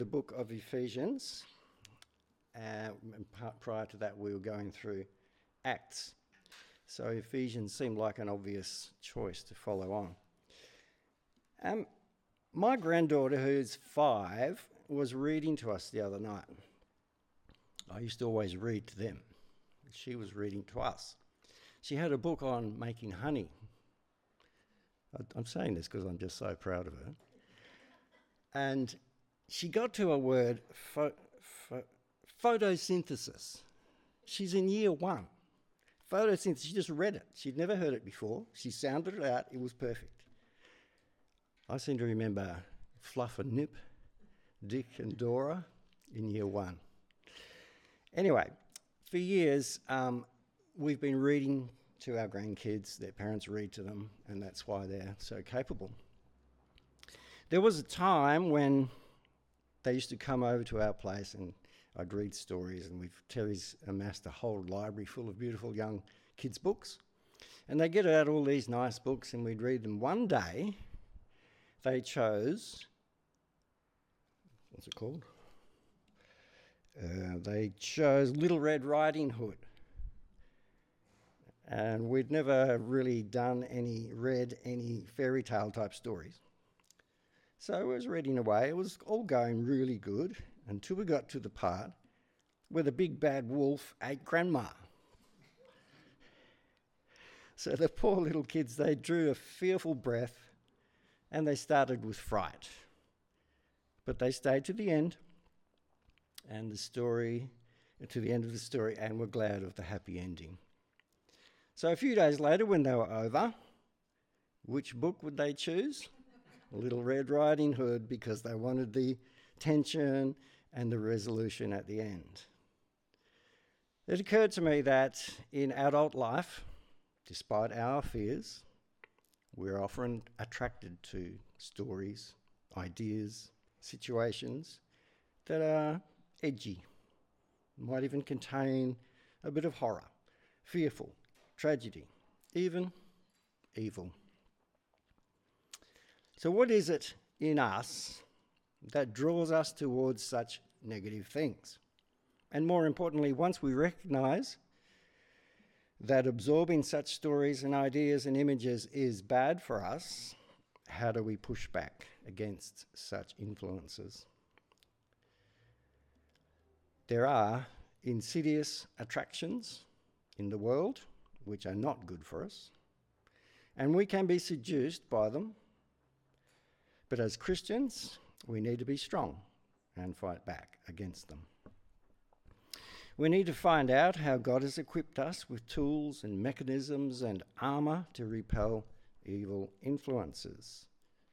the book of Ephesians. Prior to that, we were going through Acts. So Ephesians seemed like an obvious choice to follow on. My granddaughter, who's 5, was reading to us the other night. I used to always read to them. She was reading to us. She had a book on making honey. I'm saying this because I'm just so proud of her. And she got to a word, photosynthesis. She's in year 1. Photosynthesis, she just read it. She'd never heard it before. She sounded it out. It was perfect. I seem to remember Fluff and Nip, Dick and Dora in year 1. Anyway, for years, we've been reading to our grandkids. Their parents read to them, and that's why they're so capable. There was a time when they used to come over to our place and I'd read stories, and Terry's amassed a whole library full of beautiful young kids' books. And they get out all these nice books and we'd read them. One day, they chose, what's it called? They chose Little Red Riding Hood. And we'd never really read any fairy tale type stories. So I was reading away. It was all going really good until we got to the part where the big bad wolf ate Grandma. So the poor little kids, they drew a fearful breath and they started with fright. But they stayed to the end and to the end of the story, and were glad of the happy ending. So a few days later, when they were over, which book would they choose? Little Red Riding Hood, because they wanted the tension and the resolution at the end. It occurred to me that in adult life, despite our fears, we're often attracted to stories, ideas, situations that are edgy, might even contain a bit of horror, fearful, tragedy, even evil. So what is it in us that draws us towards such negative things? And more importantly, once we recognise that absorbing such stories and ideas and images is bad for us, how do we push back against such influences? There are insidious attractions in the world which are not good for us, and we can be seduced by them. But as Christians, we need to be strong and fight back against them. We need to find out how God has equipped us with tools and mechanisms and armour to repel evil influences.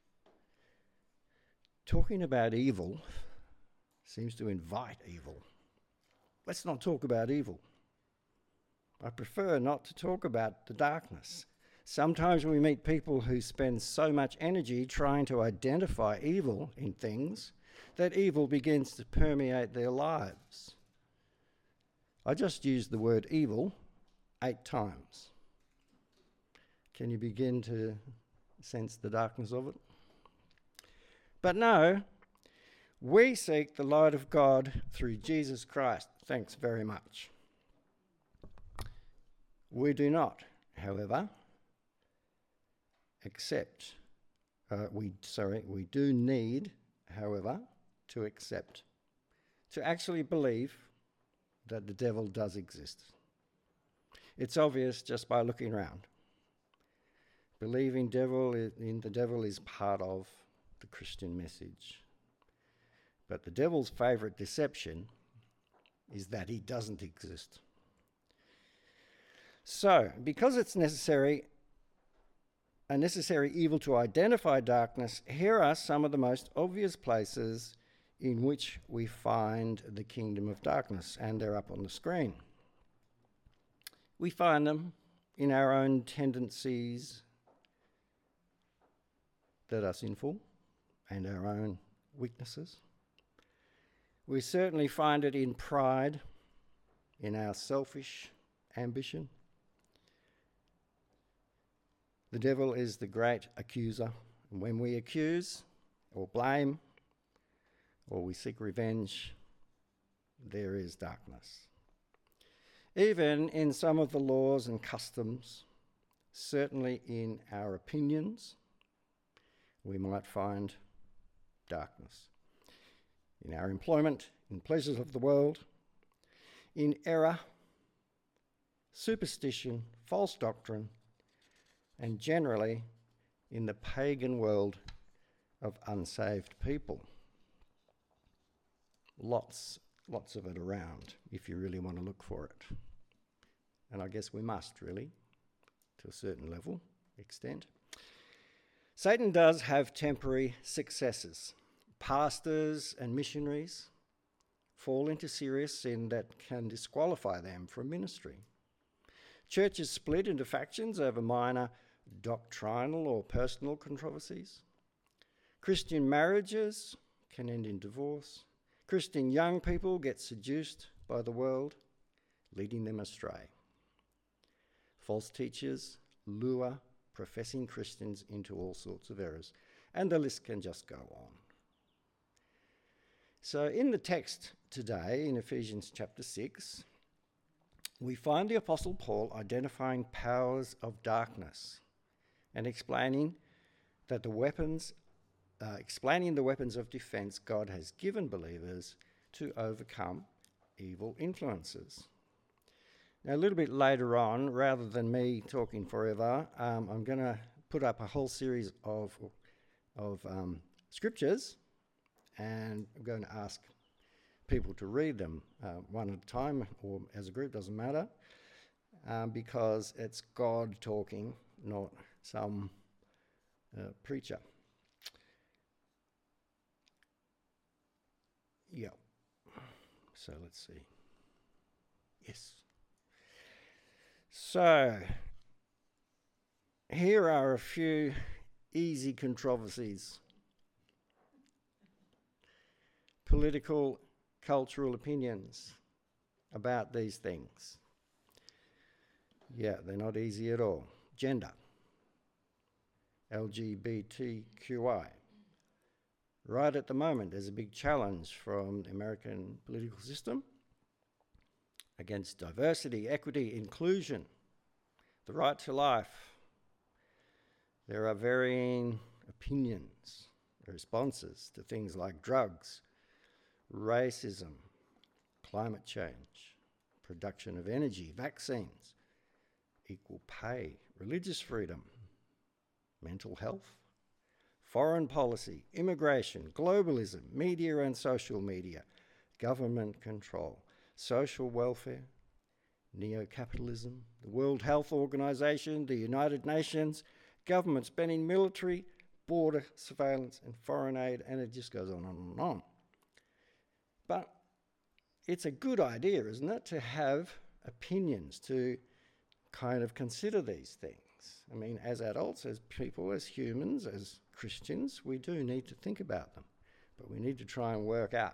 Talking about evil seems to invite evil. Let's not talk about evil. I prefer not to talk about the darkness. Sometimes we meet people who spend so much energy trying to identify evil in things that evil begins to permeate their lives. I just used the word evil 8 times. Can you begin to sense the darkness of it? But no, we seek the light of God through Jesus Christ. Thanks very much. We do not, however, we do need, however, to actually believe that the devil does exist. It's obvious just by looking around. Believing in the devil is part of the Christian message. But the devil's favourite deception is that he doesn't exist. So, because it's a necessary evil to identify darkness, here are some of the most obvious places in which we find the kingdom of darkness, and they're up on the screen. We find them in our own tendencies that are sinful and our own weaknesses. We certainly find it in pride, in our selfish ambition. The devil is the great accuser. And when we accuse or blame or we seek revenge, there is darkness. Even in some of the laws and customs, certainly in our opinions, we might find darkness. In our employment, in pleasures of the world, in error, superstition, false doctrine, and generally in the pagan world of unsaved people. Lots of it around if you really want to look for it. And I guess we must, really, to a certain level, extent. Satan does have temporary successes. Pastors and missionaries fall into serious sin that can disqualify them from ministry. Churches split into factions over minor doctrinal or personal controversies. Christian marriages can end in divorce. Christian young people get seduced by the world, leading them astray. False teachers lure professing Christians into all sorts of errors, and the list can just go on. So in the text today, in Ephesians chapter 6, we find the Apostle Paul identifying powers of darkness and explaining the weapons of defense God has given believers to overcome evil influences. Now, a little bit later on, rather than me talking forever, I'm going to put up a whole series of scriptures, and I'm going to ask people to read them one at a time or as a group, doesn't matter, because it's God talking, not some preacher. Yeah. So let's see. Yes. So here are a few easy controversies. Political, cultural opinions about these things. Yeah, they're not easy at all. Gender. LGBTQI. Right at the moment, there's a big challenge from the American political system against diversity, equity, inclusion, the right to life. There are varying opinions, responses to things like drugs, racism, climate change, production of energy, vaccines, equal pay, religious freedom, mental health, foreign policy, immigration, globalism, media and social media, government control, social welfare, neo-capitalism, the World Health Organization, the United Nations, government spending, military, border surveillance and foreign aid, and it just goes on and on. But it's a good idea, isn't it, to have opinions, to kind of consider these things. I mean, as adults, as people, as humans, as Christians, we do need to think about them. But we need to try and work out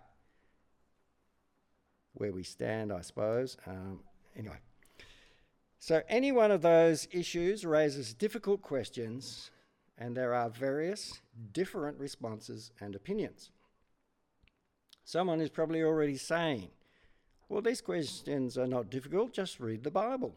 where we stand, I suppose. Anyway. So any one of those issues raises difficult questions, and there are various different responses and opinions. Someone is probably already saying, well, these questions are not difficult, just read the Bible.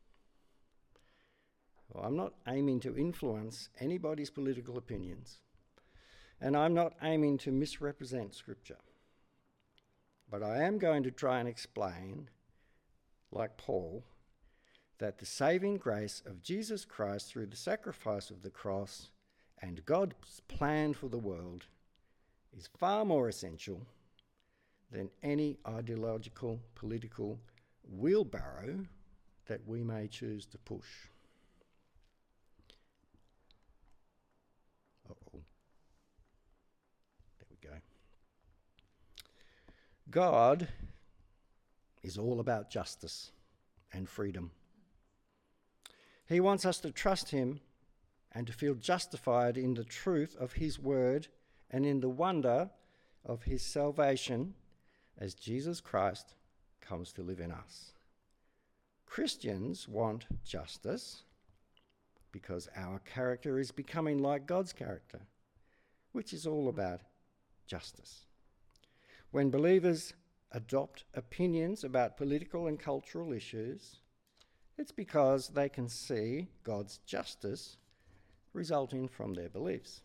Well, I'm not aiming to influence anybody's political opinions, and I'm not aiming to misrepresent Scripture. But I am going to try and explain, like Paul, that the saving grace of Jesus Christ through the sacrifice of the cross and God's plan for the world is far more essential than any ideological, political wheelbarrow that we may choose to push. Uh-oh. There we go. God is all about justice and freedom. He wants us to trust him and to feel justified in the truth of his word and in the wonder of his salvation as Jesus Christ comes to live in us. Christians want justice because our character is becoming like God's character, which is all about justice. When believers adopt opinions about political and cultural issues, it's because they can see God's justice resulting from their beliefs.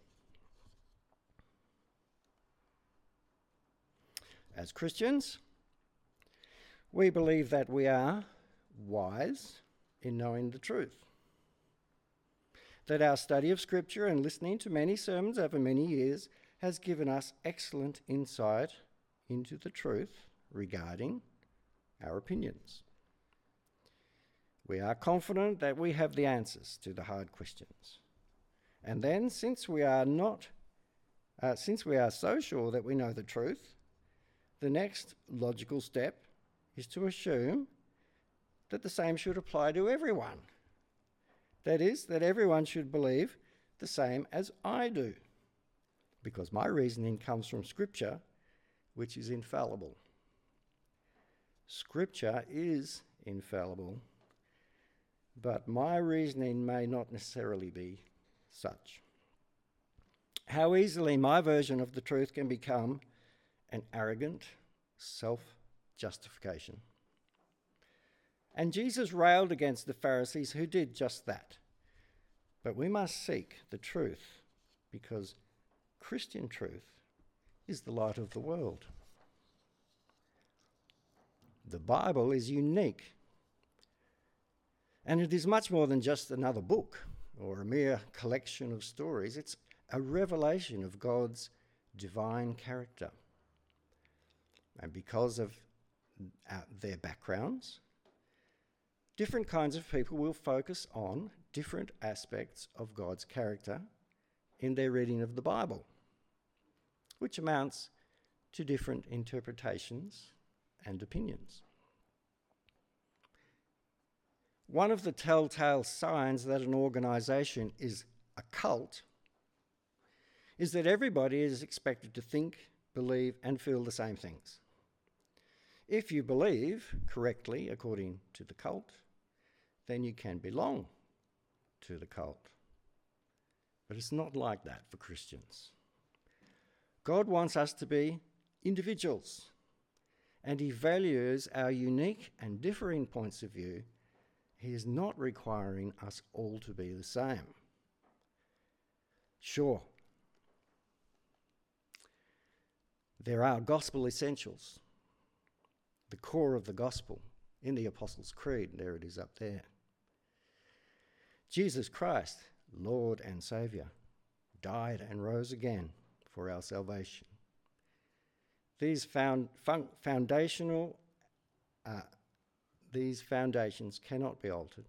As Christians, we believe that we are wise in knowing the truth, that our study of Scripture and listening to many sermons over many years has given us excellent insight into the truth regarding our opinions. We are confident that we have the answers to the hard questions. And then, since we are so sure that we know the truth, the next logical step is to assume that the same should apply to everyone. That is, that everyone should believe the same as I do, because my reasoning comes from Scripture, which is infallible. Scripture is infallible, but my reasoning may not necessarily be such. How easily my version of the truth can become an arrogant self-justification. And Jesus railed against the Pharisees who did just that. But we must seek the truth, because Christian truth is the light of the world. The Bible is unique, and it is much more than just another book or a mere collection of stories. It's a revelation of God's divine character. And because of their backgrounds, different kinds of people will focus on different aspects of God's character in their reading of the Bible, which amounts to different interpretations and opinions. One of the telltale signs that an organisation is a cult is that everybody is expected to think, believe, and feel the same things. If you believe correctly according to the cult, then you can belong to the cult. But it's not like that for Christians. God wants us to be individuals, and He values our unique and differing points of view. He is not requiring us all to be the same. Sure, there are gospel essentials, the core of the gospel in the Apostles' Creed. There it is up there. Jesus Christ, Lord and Saviour, died and rose again for our salvation. These foundations cannot be altered.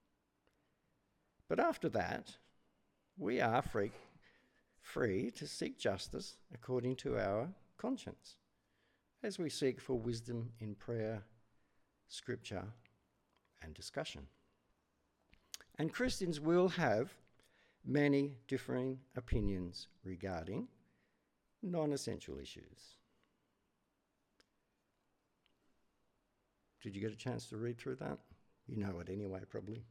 But after that, we are free to seek justice according to our conscience, as we seek for wisdom in prayer, Scripture, and discussion. And Christians will have many differing opinions regarding non-essential issues. Did you get a chance to read through that? You know it anyway, probably.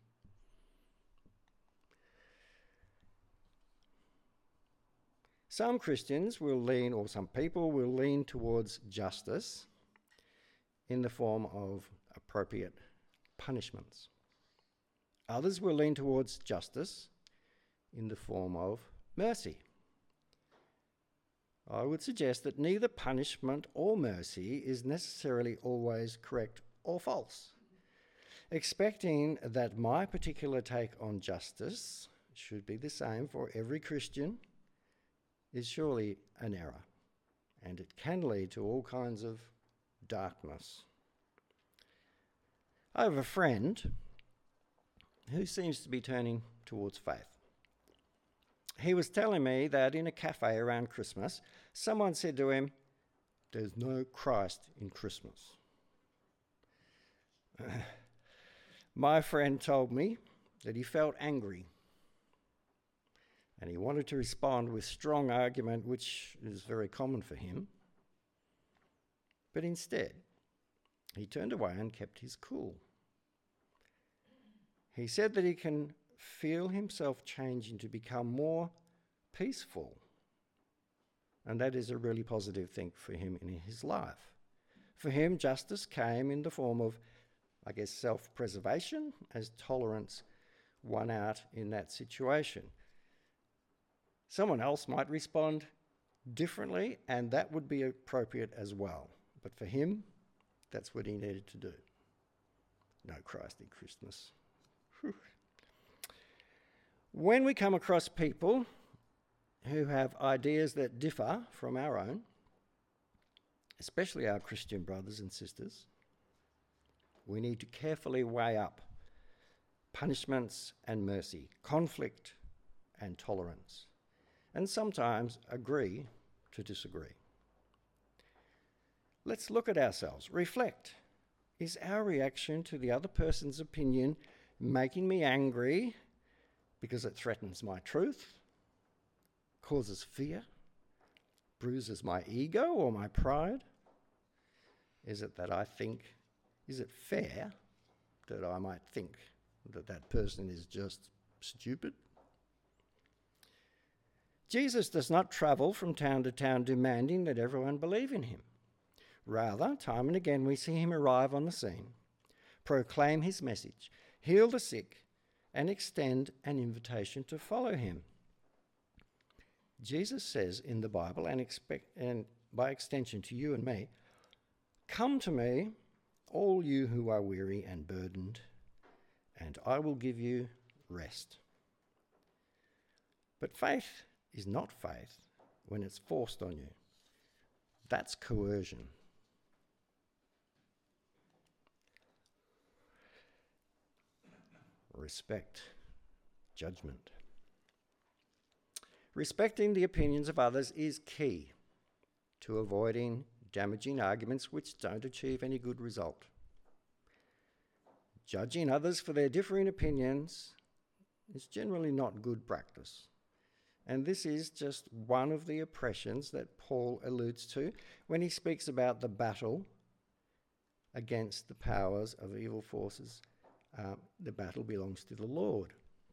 Some Christians will lean, or some people will lean towards justice in the form of appropriate punishments. Others will lean towards justice in the form of mercy. I would suggest that neither punishment or mercy is necessarily always correct or false. Expecting that my particular take on justice should be the same for every Christian is surely an error, and it can lead to all kinds of darkness. I have a friend who seems to be turning towards faith. He was telling me that in a cafe around Christmas, someone said to him, "There's no Christ in Christmas." My friend told me that he felt angry, and he wanted to respond with strong argument, which is very common for him. But instead, he turned away and kept his cool. He said that he can feel himself changing to become more peaceful And that is a really positive thing for him in his life. For him, justice came in the form of, I guess, self-preservation, as tolerance won out in that situation. Someone else might respond differently, and that would be appropriate as well. But for him, that's what he needed to do. No Christ in Christmas. Whew. When we come across people who have ideas that differ from our own, especially our Christian brothers and sisters, we need to carefully weigh up punishments and mercy, conflict and tolerance, and sometimes agree to disagree. Let's look at ourselves, reflect. Is our reaction to the other person's opinion making me angry because it threatens my truth, causes fear, bruises my ego or my pride? Is it that I think, is it fair that I might think that that person is just stupid? Jesus does not travel from town to town demanding that everyone believe in him. Rather, time and again we see him arrive on the scene, proclaim his message, heal the sick, and extend an invitation to follow him. Jesus says in the Bible, and by extension to you and me, "Come to me, all you who are weary and burdened, and I will give you rest." But faith is not faith when it's forced on you. That's coercion. Respect, judgment. Respecting the opinions of others is key to avoiding damaging arguments which don't achieve any good result. Judging others for their differing opinions is generally not good practice. And this is just one of the oppressions that Paul alludes to when he speaks about the battle against the powers of evil forces. The battle belongs to the Lord.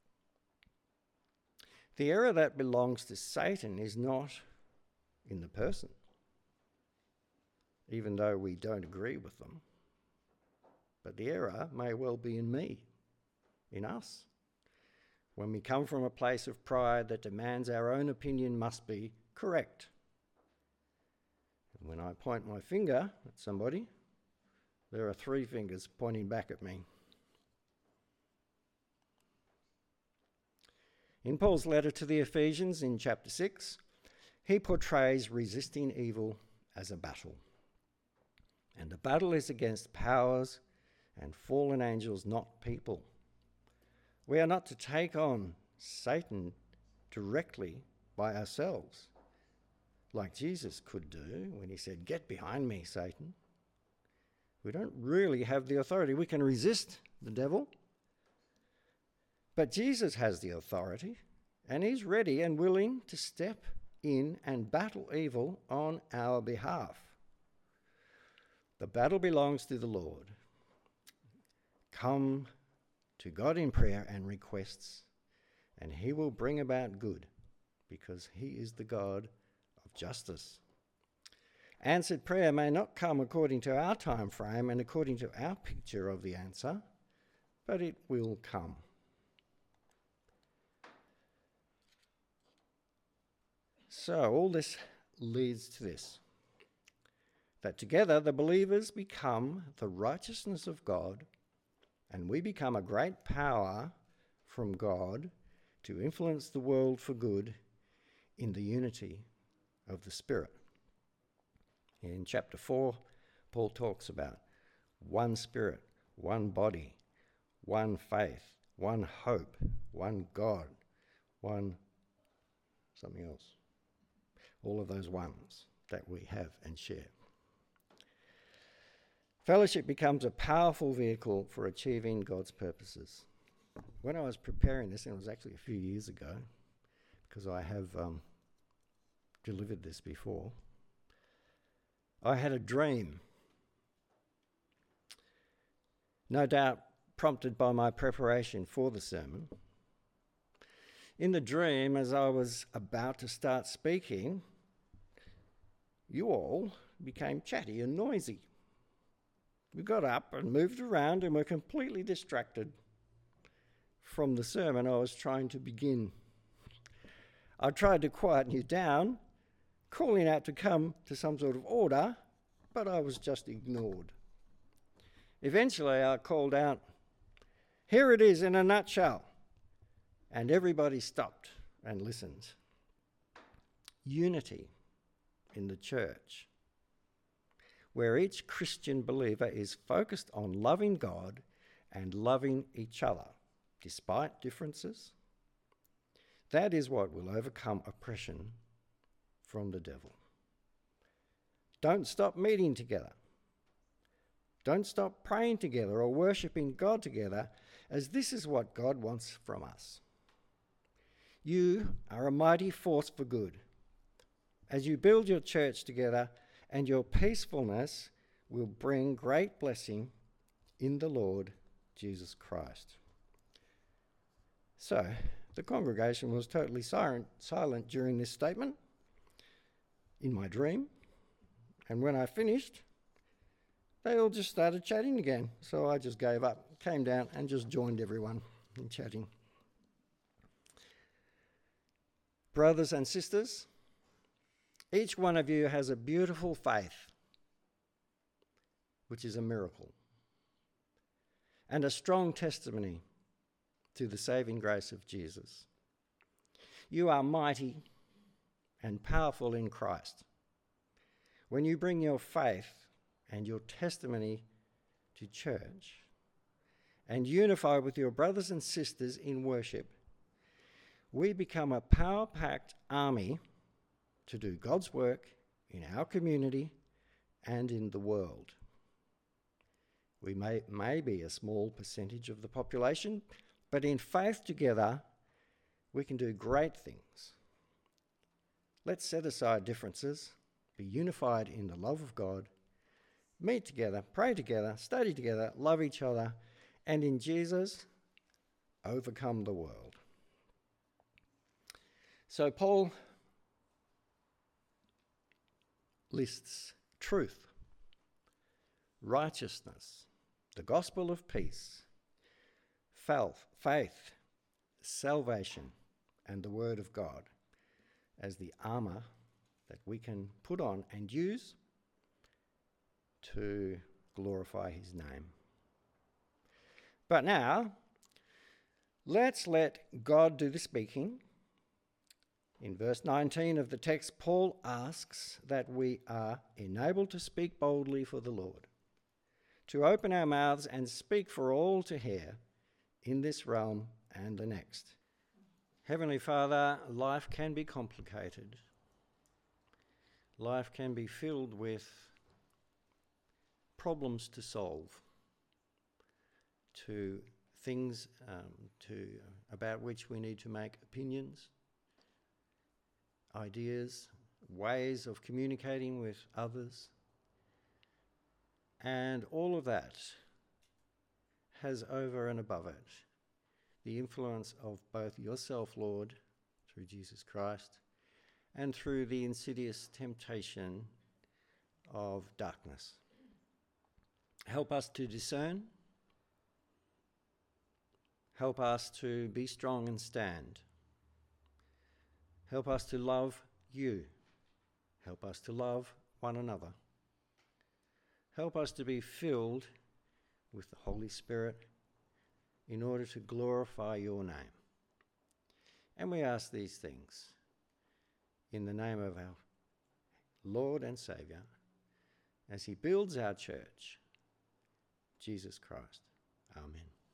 The error that belongs to Satan is not in the person, even though we don't agree with them. But the error may well be in me, in us. When we come from a place of pride that demands our own opinion must be correct. And when I point my finger at somebody, there are 3 fingers pointing back at me. In Paul's letter to the Ephesians in chapter 6, he portrays resisting evil as a battle. And the battle is against powers and fallen angels, not people. We are not to take on Satan directly by ourselves, like Jesus could do when he said, "Get behind me, Satan." We don't really have the authority. We can resist the devil, but Jesus has the authority, and he's ready and willing to step in and battle evil on our behalf. The battle belongs to the Lord. Come to God in prayer and requests, and he will bring about good, because he is the God of justice. Answered prayer may not come according to our time frame and according to our picture of the answer, but it will come. So all this leads to this, that together the believers become the righteousness of God, and we become a great power from God to influence the world for good in the unity of the Spirit. In chapter 4, Paul talks about one Spirit, one body, one faith, one hope, one God, one something else. All of those ones that we have and share. Fellowship becomes a powerful vehicle for achieving God's purposes. When I was preparing this, and it was actually a few years ago, because I have delivered this before, I had a dream. No doubt prompted by my preparation for the sermon. In the dream, as I was about to start speaking, you all became chatty and noisy. We got up and moved around and were completely distracted from the sermon I was trying to begin. I tried to quieten you down, calling out to come to some sort of order, but I was just ignored. Eventually I called out, "Here it is in a nutshell," and everybody stopped and listened. Unity in the church, where each Christian believer is focused on loving God and loving each other, despite differences. That is what will overcome oppression from the devil. Don't stop meeting together. Don't stop praying together or worshipping God together, as this is what God wants from us. You are a mighty force for good. As you build your church together, and your peacefulness will bring great blessing in the Lord Jesus Christ. So, the congregation was totally silent during this statement in my dream, and when I finished, they all just started chatting again. So I just gave up, came down and just joined everyone in chatting. Brothers and sisters, each one of you has a beautiful faith, which is a miracle, and a strong testimony to the saving grace of Jesus. You are mighty and powerful in Christ. When you bring your faith and your testimony to church and unify with your brothers and sisters in worship, we become a power-packed army to do God's work in our community and in the world. We may be a small percentage of the population, but in faith together, we can do great things. Let's set aside differences, be unified in the love of God, meet together, pray together, study together, love each other, and in Jesus, overcome the world. So Paul lists truth, righteousness, the gospel of peace, faith, salvation, and the word of God as the armour that we can put on and use to glorify his name. But now, let's let God do the speaking. In verse 19 of the text, Paul asks that we are enabled to speak boldly for the Lord, to open our mouths and speak for all to hear in this realm and the next. Heavenly Father, life can be complicated. Life can be filled with problems to solve, to things about which we need to make opinions, ideas, ways of communicating with others. And all of that has over and above it the influence of both yourself, Lord, through Jesus Christ, and through the insidious temptation of darkness. Help us to discern. Help us to be strong and stand. Help us to love you. Help us to love one another. Help us to be filled with the Holy Spirit in order to glorify your name. And we ask these things in the name of our Lord and Saviour as he builds our church, Jesus Christ. Amen.